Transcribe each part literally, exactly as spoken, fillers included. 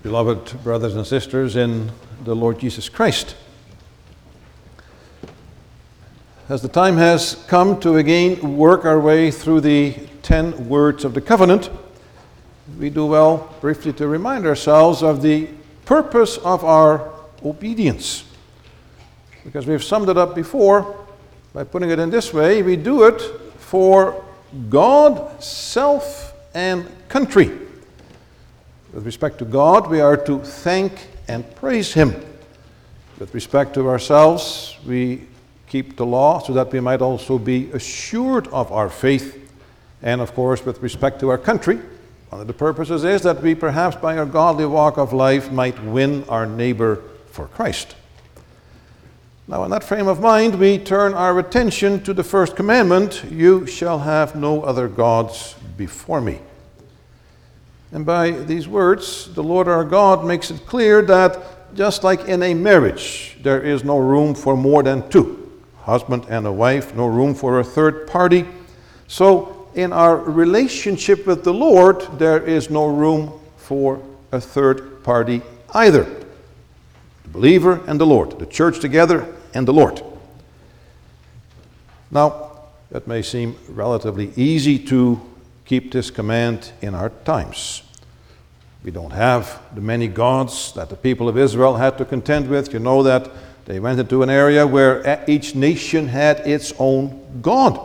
Beloved brothers and sisters in the Lord Jesus Christ, as the time has come to again work our way through the ten words of the covenant, we do well briefly to remind ourselves of the purpose of our obedience. Because we've summed it up before by putting it in this way: we do it for God, self, and country. With respect to God, we are to thank and praise Him. With respect to ourselves, we keep the law so that we might also be assured of our faith. And of course, with respect to our country, one of the purposes is that we perhaps by our godly walk of life might win our neighbor for Christ. Now, in that frame of mind, we turn our attention to the first commandment: you shall have no other gods before me. And by these words, the Lord our God makes it clear that just like in a marriage, there is no room for more than two, husband and a wife, no room for a third party. So in our relationship with the Lord, there is no room for a third party either. The believer and the Lord, the church together and the Lord. Now, that may seem relatively easy to keep this command in our times. We don't have the many gods that the people of Israel had to contend with. You know that they went into an area where each nation had its own god.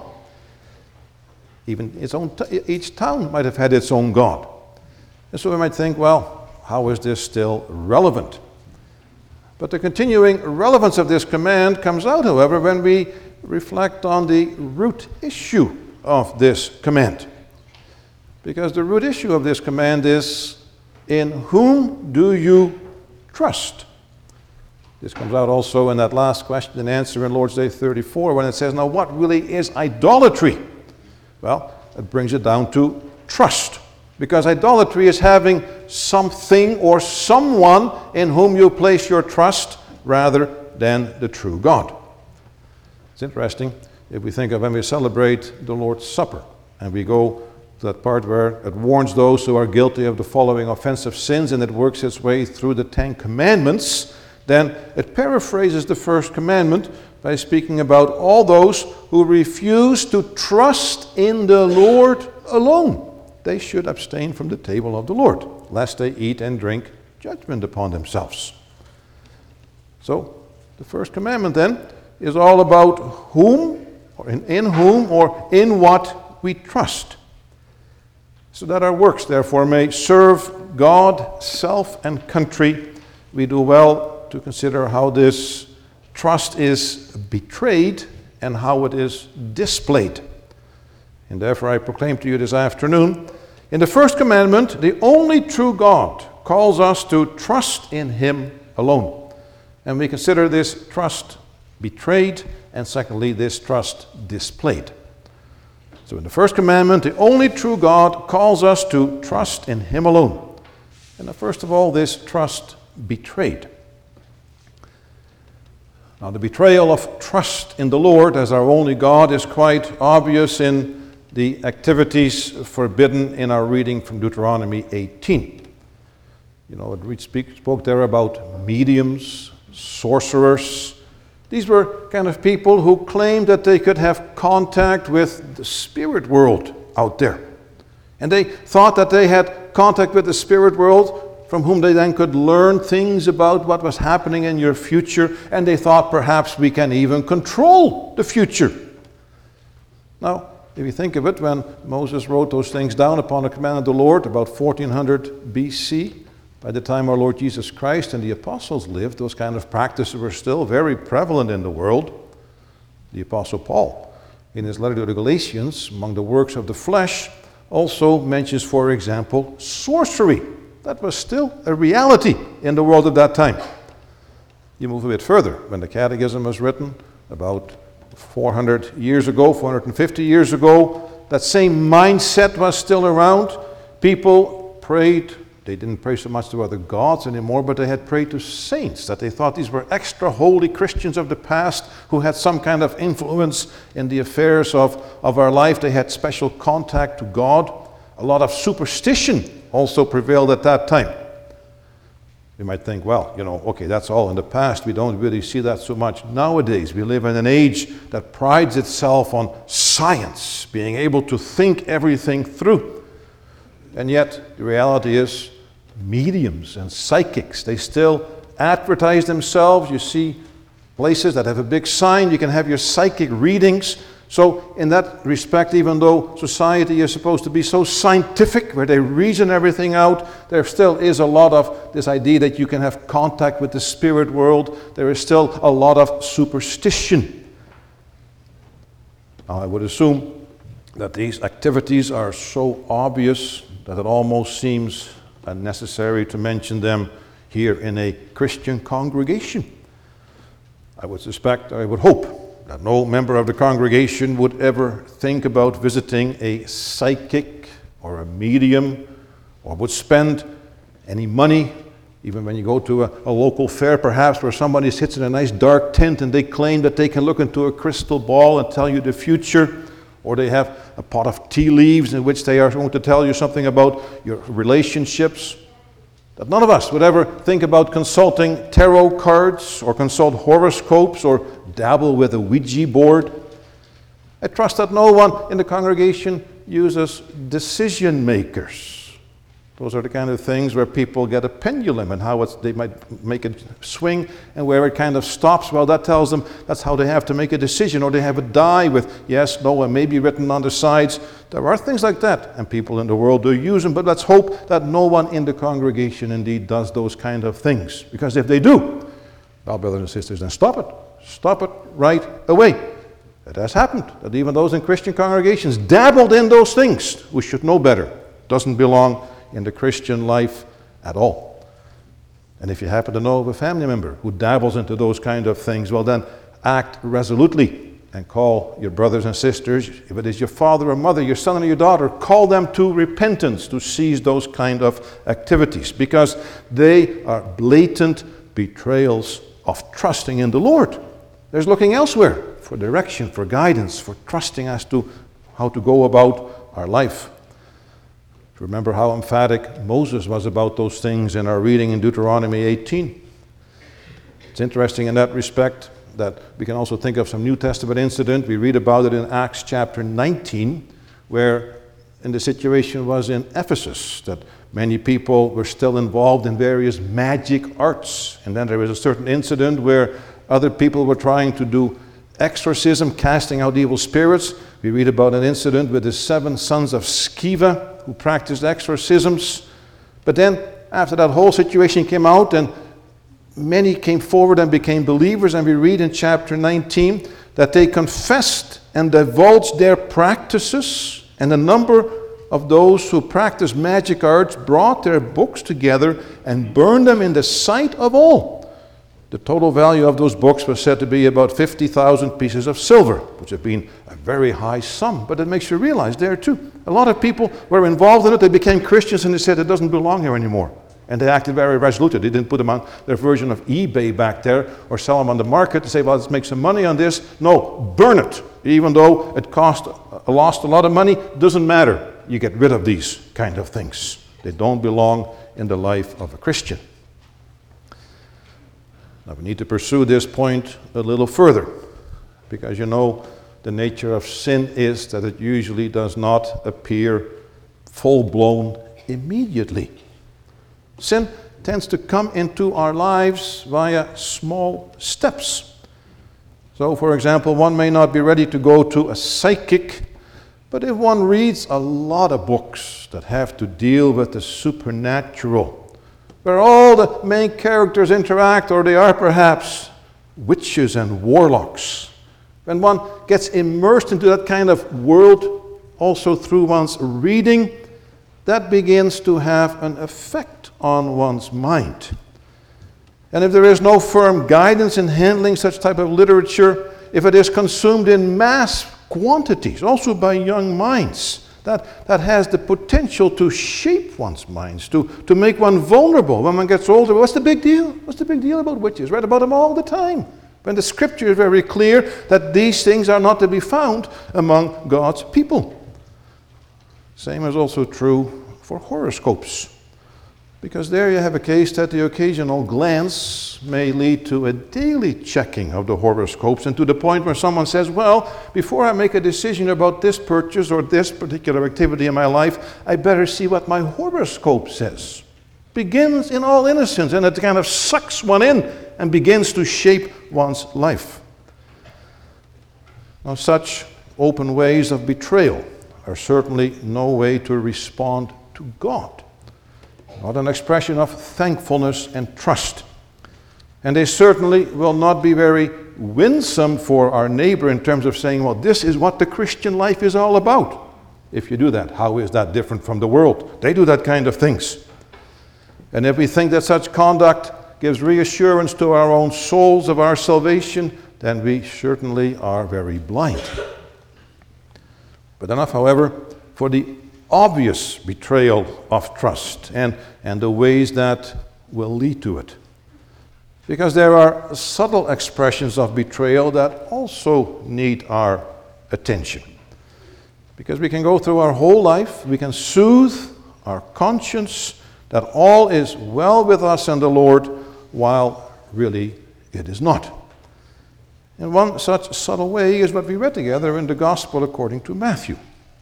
Even its own t- each town might have had its own god. And so we might think, well, how is this still relevant? But the continuing relevance of this command comes out, however, when we reflect on the root issue of this command. Because the root issue of this command is, in whom do you trust? This comes out also in that last question and answer in Lord's Day thirty-four, when it says, now what really is idolatry? Well, it brings it down to trust. Because idolatry is having something or someone in whom you place your trust rather than the true God. It's interesting if we think of when we celebrate the Lord's Supper and we go to that part where it warns those who are guilty of the following offensive sins, and it works its way through the Ten Commandments, then it paraphrases the first commandment by speaking about all those who refuse to trust in the Lord alone. They should abstain from the table of the Lord, lest they eat and drink judgment upon themselves. So, the first commandment then is all about whom, or in, in whom, or in what we trust. So that our works, therefore, may serve God, self, and country, we do well to consider how this trust is betrayed and how it is displayed. And therefore I proclaim to you this afternoon, in the first commandment, the only true God calls us to trust in Him alone. And we consider this trust betrayed, and secondly, this trust displayed. So in the first commandment, the only true God calls us to trust in Him alone. And first of all, this trust betrayed. Now, the betrayal of trust in the Lord as our only God is quite obvious in the activities forbidden in our reading from Deuteronomy eighteen. You know, it speak, spoke there about mediums, sorcerers. These were kind of people who claimed that they could have contact with the spirit world out there. And they thought that they had contact with the spirit world, from whom they then could learn things about what was happening in your future. And they thought perhaps we can even control the future. Now, if you think of it, when Moses wrote those things down upon the command of the Lord, about fourteen hundred B C, by the time our Lord Jesus Christ and the apostles lived, those kind of practices were still very prevalent in the world. The Apostle Paul, in his letter to the Galatians, among the works of the flesh, also mentions, for example, sorcery. That was still a reality in the world at that time. You move a bit further, when the Catechism was written, about four hundred years ago, four hundred fifty years ago, that same mindset was still around. People prayed. They didn't pray so much to other gods anymore, but they had prayed to saints, that they thought these were extra holy Christians of the past who had some kind of influence in the affairs of, of our life. They had special contact to God. A lot of superstition also prevailed at that time. You might think, well, you know, okay, that's all in the past. We don't really see that so much nowadays. We live in an age that prides itself on science, being able to think everything through. And yet, the reality is, mediums and psychics, they still advertise themselves. You see places that have a big sign, you can have your psychic readings. So in that respect, even though society is supposed to be so scientific, where they reason everything out, there still is a lot of this idea that you can have contact with the spirit world. There is still a lot of superstition. Now, I would assume that these activities are so obvious that it almost seems unnecessary to mention them here in a Christian congregation. I would suspect, I would hope, that no member of the congregation would ever think about visiting a psychic or a medium, or would spend any money, even when you go to a, a local fair perhaps, where somebody sits in a nice dark tent and they claim that they can look into a crystal ball and tell you the future, or they have a pot of tea leaves in which they are going to tell you something about your relationships. That none of us would ever think about consulting tarot cards or consult horoscopes or dabble with a Ouija board. I trust that no one in the congregation uses decision makers. Those are the kind of things where people get a pendulum and how it's, they might make it swing, and where it kind of stops. Well, that tells them that's how they have to make a decision, or they have a die with yes, no, and maybe written on the sides. There are things like that, and people in the world do use them, but let's hope that no one in the congregation indeed does those kind of things. Because if they do, well, brothers and sisters, then stop it. Stop it right away. It has happened that even those in Christian congregations dabbled in those things. We should know better. Doesn't belong in the Christian life at all. And if you happen to know of a family member who dabbles into those kind of things, well then act resolutely and call your brothers and sisters. If it is your father or mother, your son or your daughter, call them to repentance, to cease those kind of activities, because they are blatant betrayals of trusting in the Lord. There's looking elsewhere for direction, for guidance, for trusting as to how to go about our life. Remember how emphatic Moses was about those things in our reading in Deuteronomy eighteen. It's interesting in that respect that we can also think of some New Testament incident. We read about it in Acts chapter nineteen, where and the situation was in Ephesus, that many people were still involved in various magic arts. And then there was a certain incident where other people were trying to do exorcism, casting out evil spirits. We read about an incident with the seven sons of Sceva who practiced exorcisms. But then, after that whole situation came out, and many came forward and became believers, and we read in chapter nineteen that they confessed and divulged their practices, and a number of those who practiced magic arts brought their books together and burned them in the sight of all. The total value of those books was said to be about fifty thousand pieces of silver, which had been a very high sum. But it makes you realize there too, a lot of people were involved in it. They became Christians and they said it doesn't belong here anymore. And they acted very resolutely. They didn't put them on their version of eBay back there or sell them on the market to say, well, let's make some money on this. No, burn it. Even though it cost, uh, lost a lot of money, doesn't matter. You get rid of these kind of things. They don't belong in the life of a Christian. Now we need to pursue this point a little further, because you know the nature of sin is that it usually does not appear full-blown immediately. Sin tends to come into our lives via small steps. So, for example, one may not be ready to go to a psychic, but if one reads a lot of books that have to deal with the supernatural, where all the main characters interact, or they are perhaps witches and warlocks, when one gets immersed into that kind of world, also through one's reading, that begins to have an effect on one's mind. And if there is no firm guidance in handling such type of literature, if it is consumed in mass quantities, also by young minds, that, that has the potential to shape one's minds, to, to make one vulnerable when one gets older. What's the big deal? What's the big deal about witches? Read about them all the time. When the scripture is very clear that these things are not to be found among God's people. Same is also true for horoscopes. Because there you have a case that the occasional glance may lead to a daily checking of the horoscopes, and to the point where someone says, well, before I make a decision about this purchase or this particular activity in my life, I better see what my horoscope says. Begins in all innocence, and it kind of sucks one in and begins to shape one's life. Now, such open ways of betrayal are certainly no way to respond to God. Not an expression of thankfulness and trust. And they certainly will not be very winsome for our neighbor in terms of saying, well, this is what the Christian life is all about. If you do that, how is that different from the world? They do that kind of things. And if we think that such conduct gives reassurance to our own souls of our salvation, then we certainly are very blind. But enough, however, for the obvious betrayal of trust and, and the ways that will lead to it. Because there are subtle expressions of betrayal that also need our attention. Because we can go through our whole life, we can soothe our conscience that all is well with us and the Lord, while really it is not. And one such subtle way is what we read together in the Gospel according to Matthew.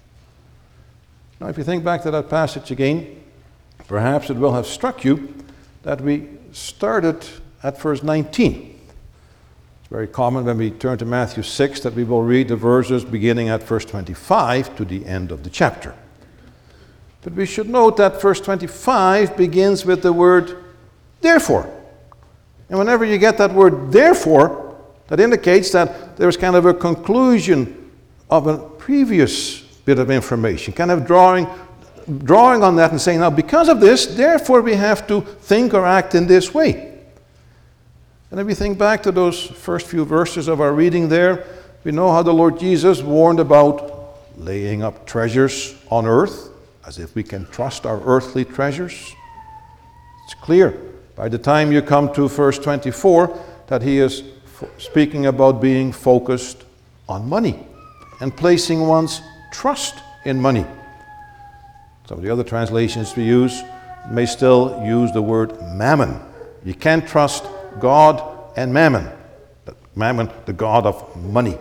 Now, if you think back to that passage again, perhaps it will have struck you that we started at verse nineteen. It's very common when we turn to Matthew six that we will read the verses beginning at verse twenty-five to the end of the chapter. But we should note that verse twenty-five begins with the word therefore. And whenever you get that word therefore, that indicates that there's kind of a conclusion of a previous bit of information, kind of drawing, drawing on that and saying, now because of this, therefore we have to think or act in this way. And if we think back to those first few verses of our reading there, we know how the Lord Jesus warned about laying up treasures on earth, as if we can trust our earthly treasures. It's clear by the time you come to verse twenty-four that he is f- speaking about being focused on money and placing one's trust in money. Some of the other translations we use may still use the word mammon. You can't trust God and mammon. Mammon, the god of money.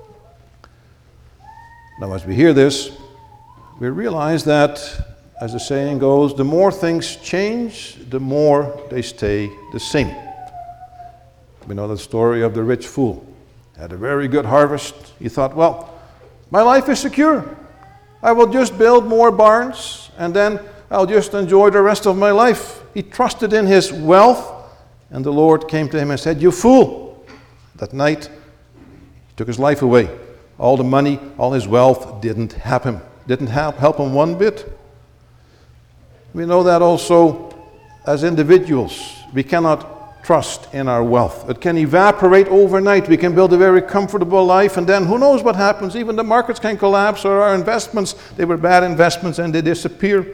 Now, as we hear this, we realize that, as the saying goes, the more things change, the more they stay the same. We know the story of the rich fool. Had a very good harvest. He thought, well, my life is secure. I will just build more barns and then I'll just enjoy the rest of my life. He trusted in his wealth, and the Lord came to him and said, you fool. That night, he took his life away. All the money, all his wealth didn't help him. Didn't help, help him one bit. We know that also as individuals. We cannot trust in our wealth. It can evaporate overnight. We can build a very comfortable life, and then who knows what happens. Even the markets can collapse, or our investments, they were bad investments and they disappear.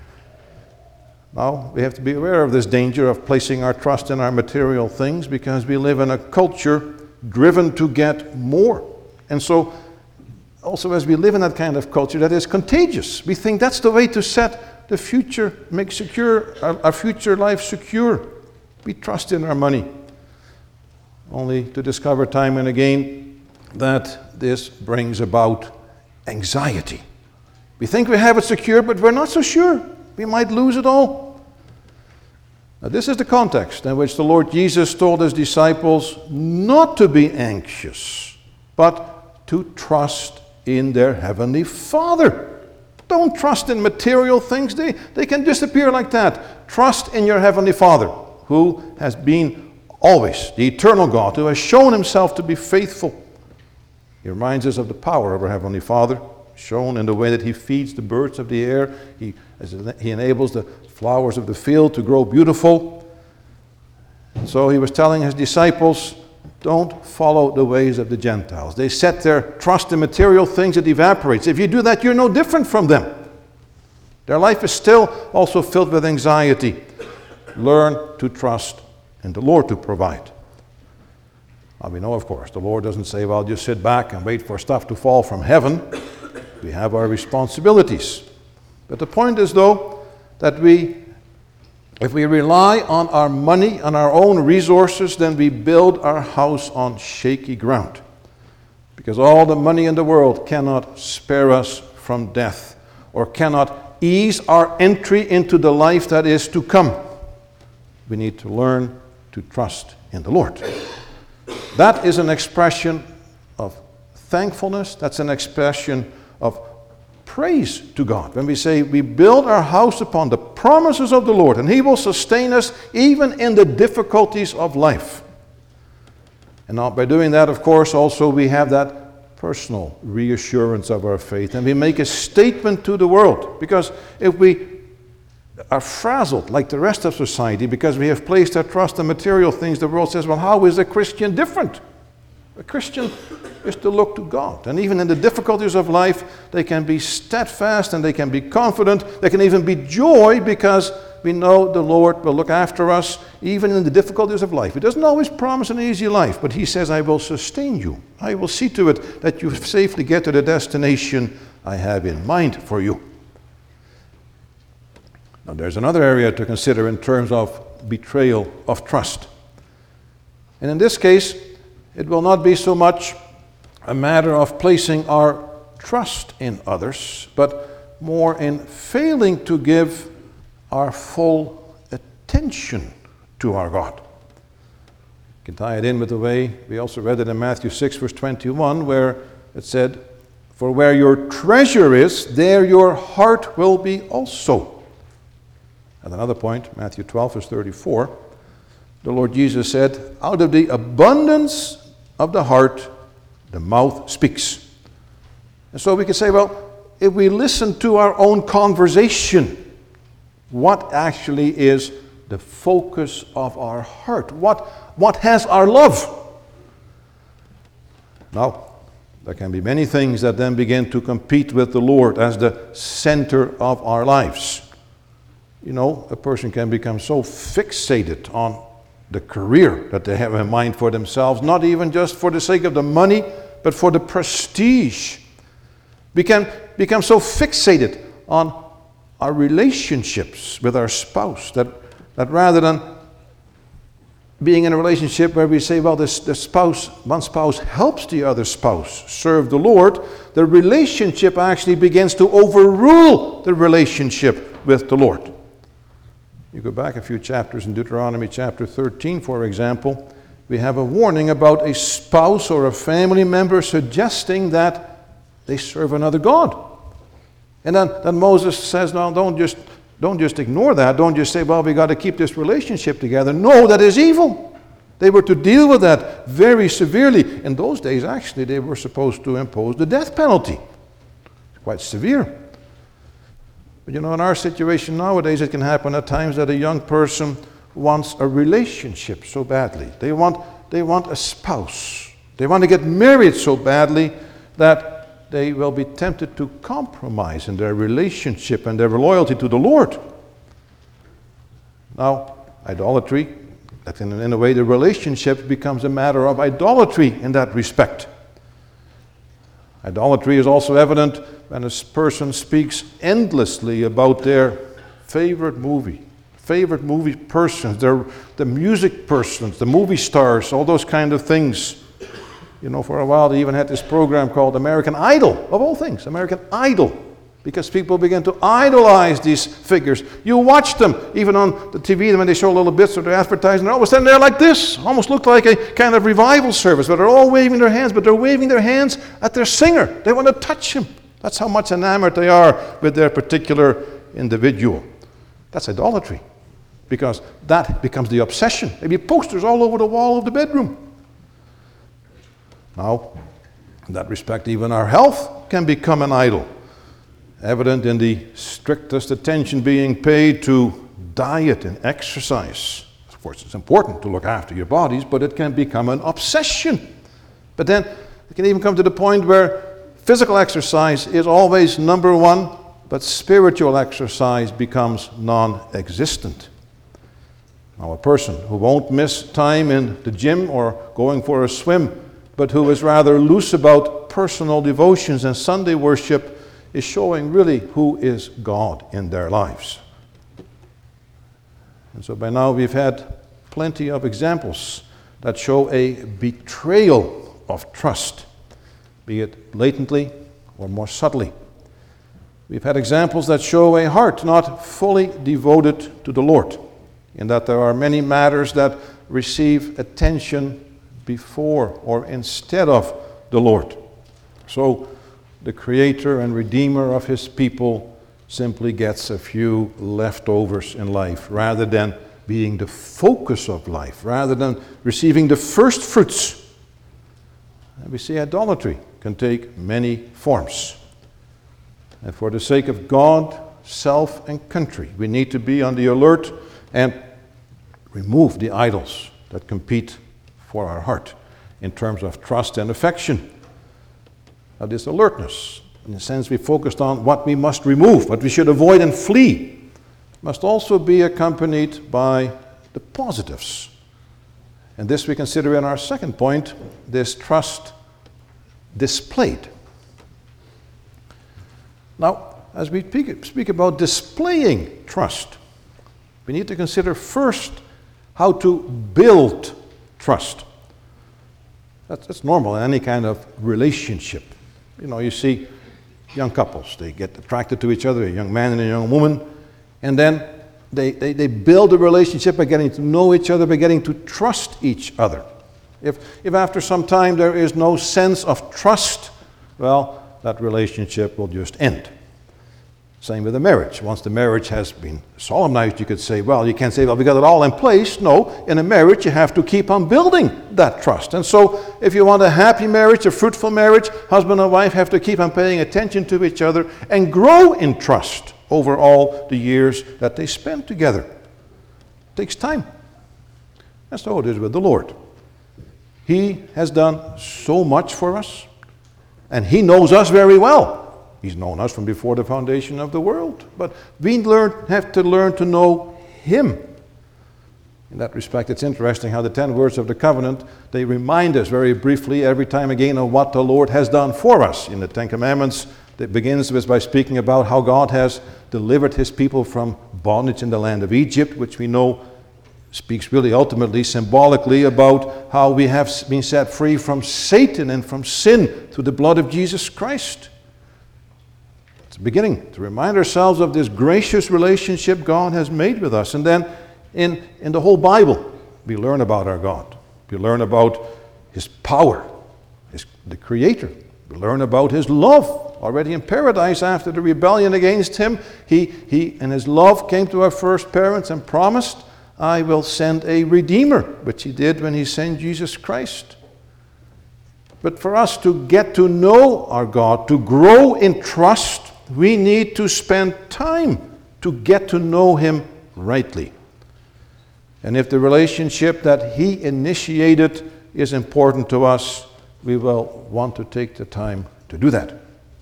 Now, we have to be aware of this danger of placing our trust in our material things, because we live in a culture driven to get more. And so, also as we live in that kind of culture, that is contagious. We think that's the way to set the future, make secure our, our future life secure. We trust in our money, only to discover time and again that this brings about anxiety. We think we have it secure, but we're not so sure. We might lose it all. Now, this is the context in which the Lord Jesus told his disciples not to be anxious, but to trust in their heavenly Father. Don't trust in material things. They, they can disappear like that. Trust in your heavenly Father, who has been always the eternal God, who has shown himself to be faithful. He reminds us of the power of our Heavenly Father, shown in the way that he feeds the birds of the air. He, he enables the flowers of the field to grow beautiful. And so he was telling his disciples, don't follow the ways of the Gentiles. They set their trust in material things, it evaporates. If you do that, you're no different from them. Their life is still also filled with anxiety. Learn to trust in the Lord to provide. Now, we know, of course, the Lord doesn't say, well, just sit back and wait for stuff to fall from heaven. We have our responsibilities. But the point is, though, that we If we rely on our money, on our own resources, then we build our house on shaky ground. Because all the money in the world cannot spare us from death, or cannot ease our entry into the life that is to come. We need to learn to trust in the Lord. That is an expression of thankfulness. That's an expression of praise to God. When we say we build our house upon the promises of the Lord, and He will sustain us even in the difficulties of life. And now by doing that, of course, also we have that personal reassurance of our faith, and we make a statement to the world. Because if we are frazzled like the rest of society because we have placed our trust in material things, the world says, well, how is a Christian different? A Christian is to look to God. And even in the difficulties of life, they can be steadfast and they can be confident. They can even be joy because we know the Lord will look after us even in the difficulties of life. He doesn't always promise an easy life, but He says, I will sustain you. I will see to it that you safely get to the destination I have in mind for you. Now there's another area to consider in terms of betrayal of trust. And in this case, it will not be so much a matter of placing our trust in others, but more in failing to give our full attention to our God. You can tie it in with the way we also read it in Matthew six, verse twenty-one, where it said, for where your treasure is, there your heart will be also. At another point, Matthew twelve, verse thirty-four, the Lord Jesus said, out of the abundance of the heart, the mouth speaks. And so we can say, well, if we listen to our own conversation, what actually is the focus of our heart? What, what has our love? Now, there can be many things that then begin to compete with the Lord as the center of our lives. You know, a person can become so fixated on the career that they have in mind for themselves, not even just for the sake of the money, but for the prestige. We can become so fixated on our relationships with our spouse that, that rather than being in a relationship where we say, well, this, the spouse, one spouse helps the other spouse serve the Lord, the relationship actually begins to overrule the relationship with the Lord. You go back a few chapters in Deuteronomy chapter thirteen, for example, we have a warning about a spouse or a family member suggesting that they serve another god. And then, then Moses says, no, don't just, don't just ignore that. Don't just say, well, we got to keep this relationship together. No, that is evil. They were to deal with that very severely. In those days, actually, they were supposed to impose the death penalty. It's quite severe. But you know, in our situation nowadays, it can happen at times that a young person wants a relationship so badly. They want, they want a spouse. They want to get married so badly that they will be tempted to compromise in their relationship and their loyalty to the Lord. Now, idolatry, that in, in a way the relationship becomes a matter of idolatry in that respect. Idolatry is also evident when a person speaks endlessly about their favorite movie, favorite movie persons, their, the music persons, the movie stars, all those kind of things. You know, for a while they even had this program called American Idol, of all things, American Idol, because people began to idolize these figures. You watch them, even on the T V, when they show little bits of their advertising, they're always standing there like this, almost look like a kind of revival service, where they're all waving their hands, but they're waving their hands at their singer. They want to touch him. That's how much enamored they are with their particular individual. That's idolatry, because that becomes the obsession. Maybe posters all over the wall of the bedroom. Now, in that respect, even our health can become an idol. Evident in the strictest attention being paid to diet and exercise. Of course, it's important to look after your bodies, but it can become an obsession. But then it can even come to the point where physical exercise is always number one, but spiritual exercise becomes non-existent. Now, a person who won't miss time in the gym or going for a swim, but who is rather loose about personal devotions and Sunday worship, is showing really who is God in their lives. And so by now we've had plenty of examples that show a betrayal of trust, be it latently or more subtly. We've had examples that show a heart not fully devoted to the Lord, in that there are many matters that receive attention before or instead of the Lord. So the Creator and Redeemer of His people simply gets a few leftovers in life, rather than being the focus of life, rather than receiving the first fruits. And we see idolatry can take many forms. And for the sake of God, self, and country, we need to be on the alert and remove the idols that compete for our heart in terms of trust and affection. Now, this alertness, in a sense, we focused on what we must remove, what we should avoid and flee, must also be accompanied by the positives. And this we consider in our second point, this trust displayed. Now, as we speak about displaying trust, we need to consider first how to build trust. That's, that's normal in any kind of relationship. You know, you see young couples, they get attracted to each other, a young man and a young woman, and then they, they, they build a relationship by getting to know each other, by getting to trust each other. If, if after some time there is no sense of trust, well, that relationship will just end. Same with a marriage. Once the marriage has been solemnized, you could say, well, you can't say, well, we got it all in place. No, in a marriage, you have to keep on building that trust. And so, if you want a happy marriage, a fruitful marriage, husband and wife have to keep on paying attention to each other and grow in trust over all the years that they spend together. It takes time. And so it is with the Lord. He has done so much for us, and He knows us very well. He's known us from before the foundation of the world. But we learn, have to learn to know Him. In that respect, it's interesting how the ten words of the covenant, they remind us very briefly every time again of what the Lord has done for us. In the Ten Commandments, it begins with by speaking about how God has delivered His people from bondage in the land of Egypt, which we know speaks really ultimately, symbolically, about how we have been set free from Satan and from sin through the blood of Jesus Christ. It's the beginning to remind ourselves of this gracious relationship God has made with us. And then in, in the whole Bible, we learn about our God. We learn about His power, His, the Creator. We learn about His love. Already in paradise, after the rebellion against Him, He, he in His love came to our first parents and promised, I will send a Redeemer, which He did when He sent Jesus Christ. But for us to get to know our God, to grow in trust, we need to spend time to get to know Him rightly. And if the relationship that He initiated is important to us, we will want to take the time to do that.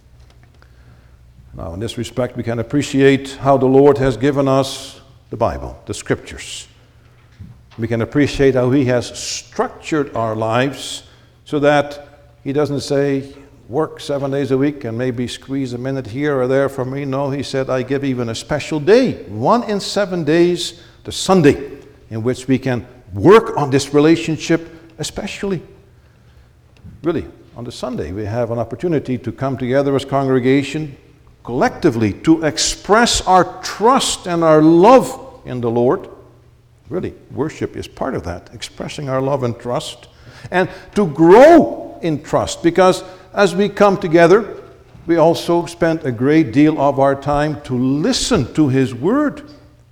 Now, in this respect, we can appreciate how the Lord has given us the Bible, the Scriptures. We can appreciate how He has structured our lives so that He doesn't say, work seven days a week and maybe squeeze a minute here or there for me. No, He said, I give even a special day, one in seven days, the Sunday, in which we can work on this relationship especially. Really, on the Sunday, we have an opportunity to come together as congregation collectively to express our trust and our love in the Lord. Really, worship is part of that, expressing our love and trust. And to grow in trust, because as we come together, we also spend a great deal of our time to listen to His Word.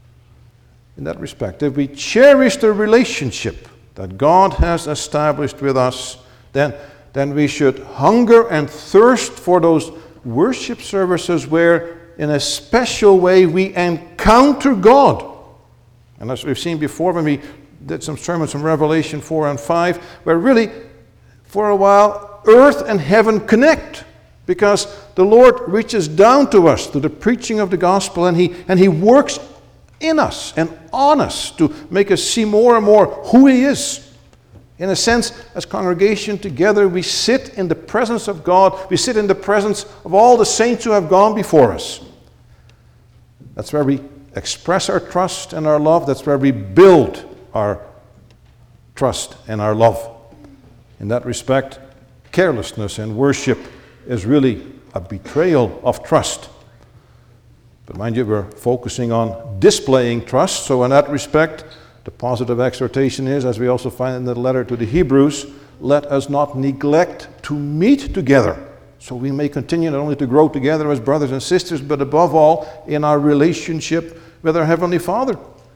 In that respect, if we cherish the relationship that God has established with us, then, then we should hunger and thirst for those worship services where, in a special way, we encounter God. And as we've seen before when we did some sermons from Revelation four and five, where really, for a while, earth and heaven connect, because the Lord reaches down to us through the preaching of the gospel, and He and He works in us and on us to make us see more and more who He is. In a sense, as congregation together, we sit in the presence of God. We sit in the presence of all the saints who have gone before us. That's where we express our trust and our love. That's where we build our trust and our love. In that respect, carelessness in worship is really a betrayal of trust. But mind you, we're focusing on displaying trust. So in that respect, the positive exhortation is, as we also find in the letter to the Hebrews, let us not neglect to meet together, so we may continue not only to grow together as brothers and sisters, but above all in our relationship with our Heavenly Father.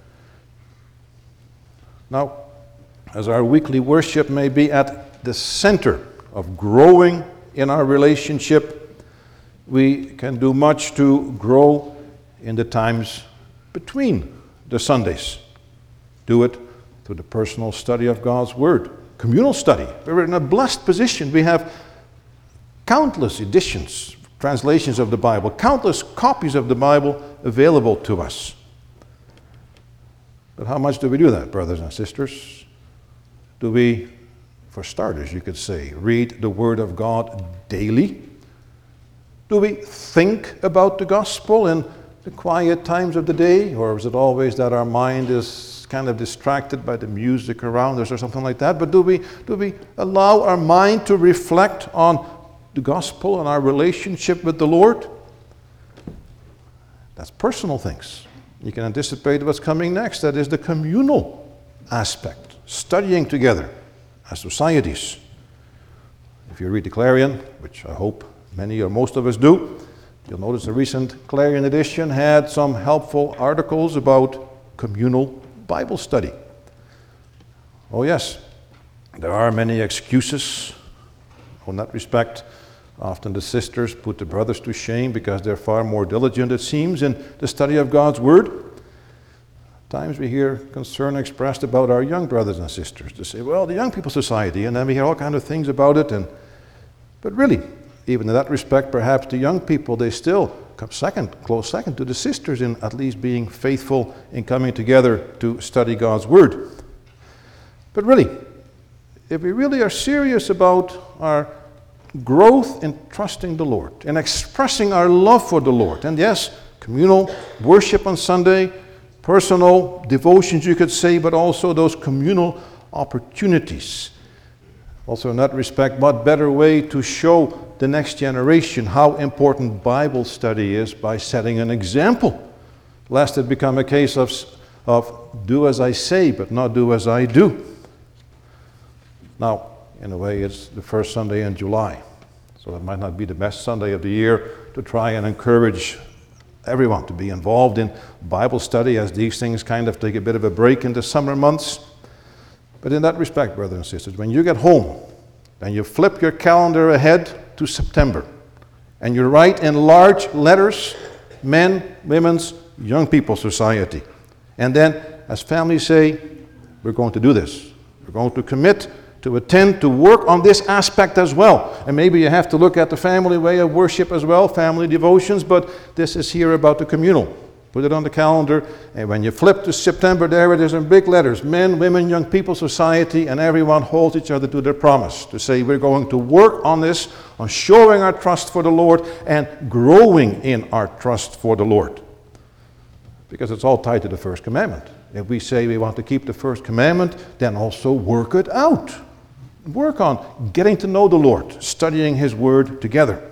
Now, as our weekly worship may be at the center of growing in our relationship, we can do much to grow in the times between the Sundays. Do it through the personal study of God's Word, communal study. We're in a blessed position. We have countless editions, translations of the Bible, countless copies of the Bible available to us. But how much do we do that, brothers and sisters? Do we, for starters, you could say, read the Word of God daily? Do we think about the gospel in the quiet times of the day? Or is it always that our mind is kind of distracted by the music around us or something like that? But do we, do we allow our mind to reflect on the gospel and our relationship with the Lord? That's personal things. You can anticipate what's coming next. That is the communal aspect, studying together as societies. If you read the Clarion, which I hope many or most of us do, you'll notice the recent Clarion edition had some helpful articles about communal Bible study. Oh yes, there are many excuses in that respect. Often the sisters put the brothers to shame because they're far more diligent, it seems, in the study of God's Word. At times we hear concern expressed about our young brothers and sisters to say, well, the young people society, and then we hear all kinds of things about it. And but really, even in that respect, perhaps the young people, they still come second, close second to the sisters in at least being faithful in coming together to study God's Word. But really, if we really are serious about our growth in trusting the Lord, in expressing our love for the Lord, and yes, communal worship on Sunday, personal devotions you could say, but also those communal opportunities. Also in that respect, what better way to show the next generation how important Bible study is by setting an example, lest it become a case of, of do as I say, but not do as I do. Now, in a way, it's the first Sunday in July, so it might not be the best Sunday of the year to try and encourage everyone to be involved in Bible study, as these things kind of take a bit of a break in the summer months. But in that respect, brothers and sisters, when you get home and you flip your calendar ahead to September and you write in large letters, men, women's, young people society, and then as families say, we're going to do this, we're going to commit to attend, to work on this aspect as well. And maybe you have to look at the family way of worship as well, family devotions, but this is here about the communal. Put it on the calendar, and when you flip to September, there it is in big letters, men, women, young people, society, and everyone holds each other to their promise to say we're going to work on this, on showing our trust for the Lord and growing in our trust for the Lord. Because it's all tied to the first commandment. If we say we want to keep the first commandment, then also work it out. Work on getting to know the Lord, studying His Word together.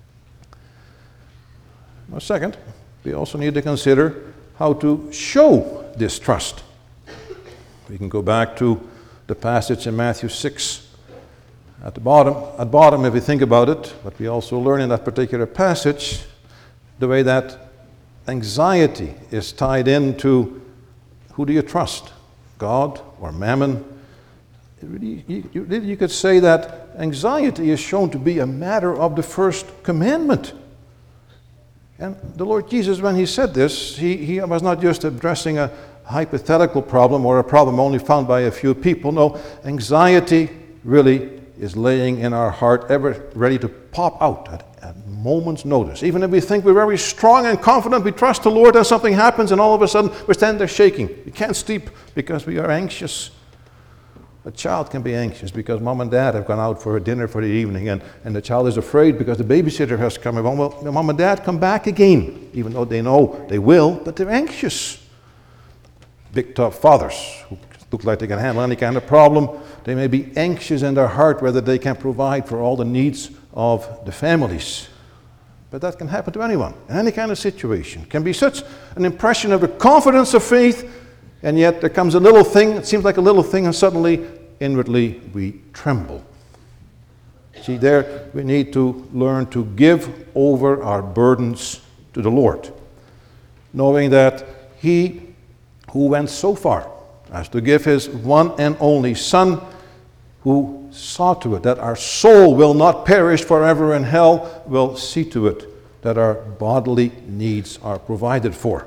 Now, second, we also need to consider how to show this trust. We can go back to the passage in Matthew six at the bottom. At bottom, if we think about it, but we also learn in that particular passage the way that anxiety is tied into who do you trust, God or Mammon? You, you, you could say that anxiety is shown to be a matter of the first commandment. And the Lord Jesus, when He said this, he, he was not just addressing a hypothetical problem or a problem only found by a few people. No, anxiety really is laying in our heart, ever ready to pop out at, at moment's notice. Even if we think we're very strong and confident, we trust the Lord, and something happens, and all of a sudden we're standing there shaking. We can't sleep because we are anxious. A child can be anxious because mom and dad have gone out for a dinner for the evening, and, and the child is afraid because the babysitter has come along. Well, mom and dad come back again, even though they know they will, but they're anxious. Big tough fathers who look like they can handle any kind of problem, they may be anxious in their heart whether they can provide for all the needs of the families. But that can happen to anyone, in any kind of situation. It can be such an impression of the confidence of faith, and yet there comes a little thing, it seems like a little thing, and suddenly, inwardly, we tremble. See, there we need to learn to give over our burdens to the Lord, knowing that He who went so far as to give His one and only Son, who saw to it that our soul will not perish forever in hell, will see to it that our bodily needs are provided for.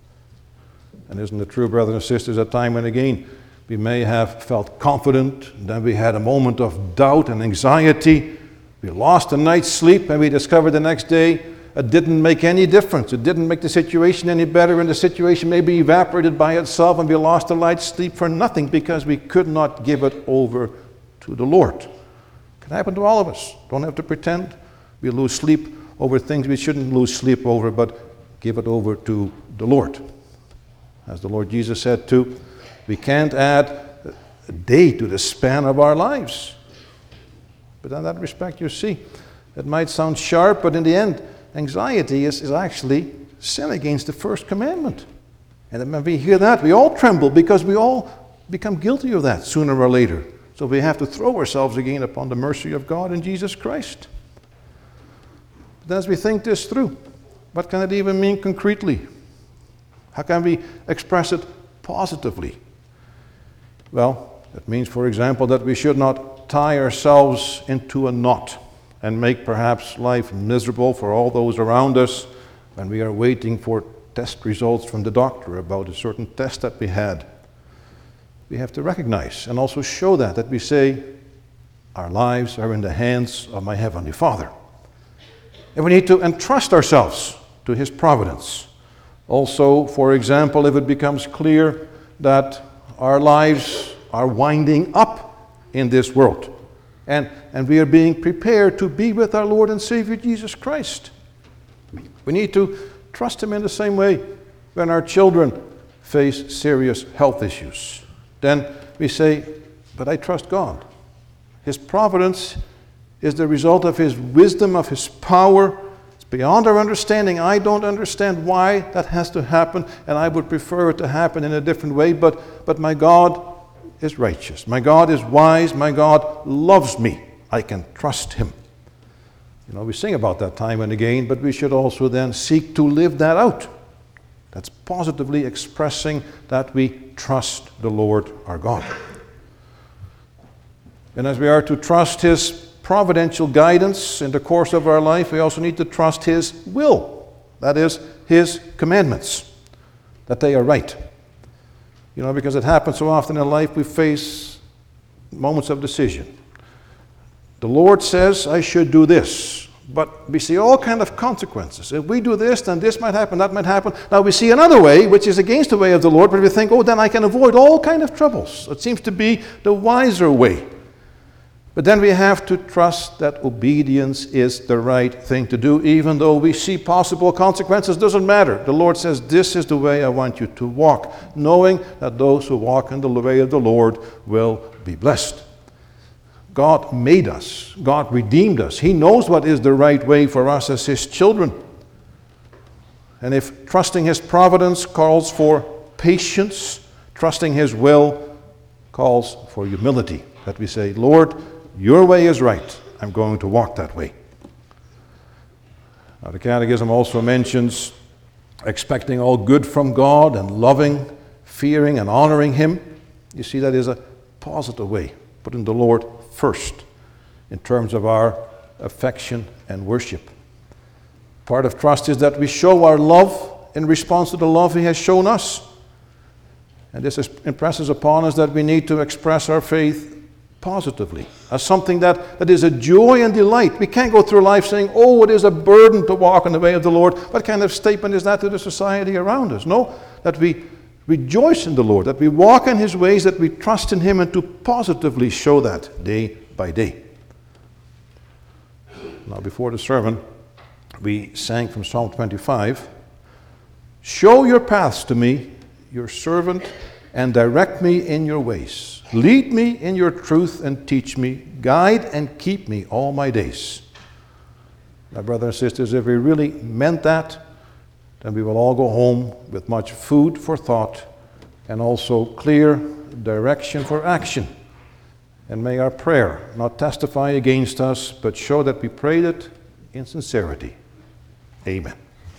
And isn't it true, brothers and sisters, that time and again we may have felt confident, then we had a moment of doubt and anxiety, we lost a night's sleep, and we discovered the next day it didn't make any difference. It didn't make the situation any better, and the situation maybe evaporated by itself, and we lost a night's sleep for nothing because we could not give it over to the Lord. It can happen to all of us. Don't have to pretend we lose sleep over things we shouldn't lose sleep over, but give it over to the Lord. As the Lord Jesus said too, we can't add a day to the span of our lives. But in that respect, you see, it might sound sharp, but in the end, anxiety is, is actually sin against the first commandment. And when we hear that, we all tremble because we all become guilty of that sooner or later. So we have to throw ourselves again upon the mercy of God in Jesus Christ. But as we think this through, what can it even mean concretely? How can we express it positively? Well, it means, for example, that we should not tie ourselves into a knot and make perhaps life miserable for all those around us when we are waiting for test results from the doctor about a certain test that we had. We have to recognize and also show that, that we say, our lives are in the hands of my Heavenly Father. And we need to entrust ourselves to His providence. Also, for example, if it becomes clear that our lives are winding up in this world, and, and we are being prepared to be with our Lord and Savior Jesus Christ. We need to trust Him in the same way when our children face serious health issues. Then we say, but I trust God. His providence is the result of His wisdom, of His power. It's beyond our understanding. I don't understand why that has to happen, and I would prefer it to happen in a different way, but, but my God is righteous. My God is wise. My God loves me. I can trust Him. You know, we sing about that time and again, but we should also then seek to live that out. That's positively expressing that we trust the Lord our God. And as we are to trust His providential guidance in the course of our life, we also need to trust His will. That is, His commandments, that they are right. You know, because it happens so often in life, we face moments of decision. The Lord says, I should do this, but we see all kinds of consequences. If we do this, then this might happen, that might happen. Now we see another way, which is against the way of the Lord, but we think, oh, then I can avoid all kinds of troubles. It seems to be the wiser way. But then we have to trust that obedience is the right thing to do, even though we see possible consequences. Doesn't matter. The Lord says, this is the way I want you to walk, knowing that those who walk in the way of the Lord will be blessed. God made us. God redeemed us. He knows what is the right way for us as His children. And if trusting His providence calls for patience, trusting His will calls for humility. That we say, Lord, your way is right. I'm going to walk that way. Now, the Catechism also mentions expecting all good from God and loving, fearing, and honoring Him. You see, that is a positive way, putting the Lord first in terms of our affection and worship. Part of trust is that we show our love in response to the love He has shown us. And this is, impresses upon us that we need to express our faith positively, as something that, that is a joy and delight. We can't go through life saying, oh, it is a burden to walk in the way of the Lord. What kind of statement is that to the society around us? No, that we rejoice in the Lord, that we walk in His ways, that we trust in Him, and to positively show that day by day. Now, before the sermon, we sang from Psalm twenty-five, "Show your paths to me, your servant, and direct me in your ways. Lead me in your truth and teach me. Guide and keep me all my days." My brothers and sisters, if we really meant that, then we will all go home with much food for thought and also clear direction for action. And may our prayer not testify against us, but show that we prayed it in sincerity. Amen.